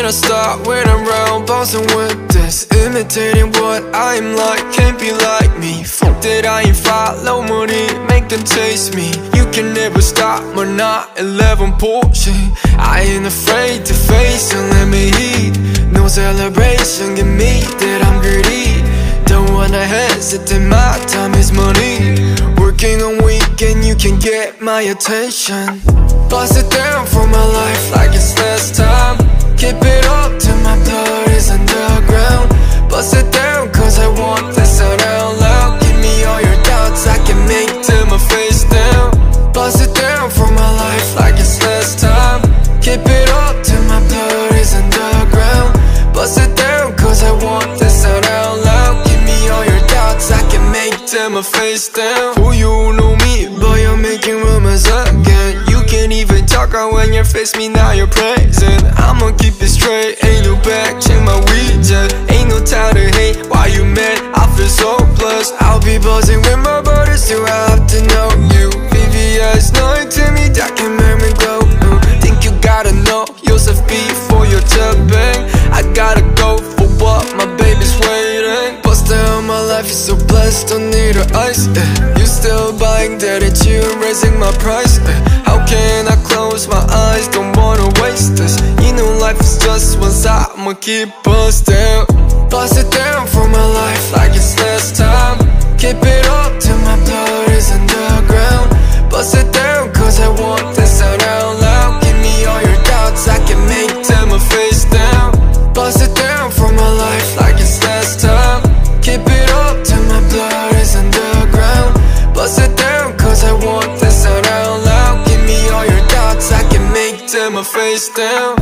I start when I'm round, bouncing with this, imitating what I'm like, can't be like me. Fuck that I ain't follow money, make them taste me. You can never stop my 911 Porsche. I ain't afraid to face and let me eat. No celebration, give me that I'm greedy. Don't wanna hesitate, my time is money. Working on weekend, you can get my attention. Bust it down for my life like it's last time. Keep it up till my blood is underground. Bust it down cause I want this out loud. Give me all your doubts, I can make till my face down. Bust it down for my life like it's last time. Keep it up till my blood is underground. Bust it down cause I want this out loud. Give me all your doubts, I can make till my face down. Who you know me, but you're making rumors again. You can't even talk out when you face me, now you're praising. I'ma keep it straight, ain't no back, check my widget. Ain't no time to hate, why you mad? I feel so blessed. I'll be buzzing with my brothers, do I have to know you? VVS, nothing to me that can make me glow. Think you gotta know yourself before you're too big. I gotta go for what my baby's waiting. Bust down, my life is so blessed, don't need her ice. You still buying that at you, raising my price. How can I close my eyes, don't wanna waste this. You know life is just one side, I'ma keep busting. Bust it down for my life like it's last time. Keep it up till my blood is underground. Bust it down cause I want this out loud. Give me all your doubts, I can make till my face down. Bust it down for my life like it's last time. Keep it up till my blood is underground. Bust it down cause I want this out loud. Give me all your doubts, I can make till my face down.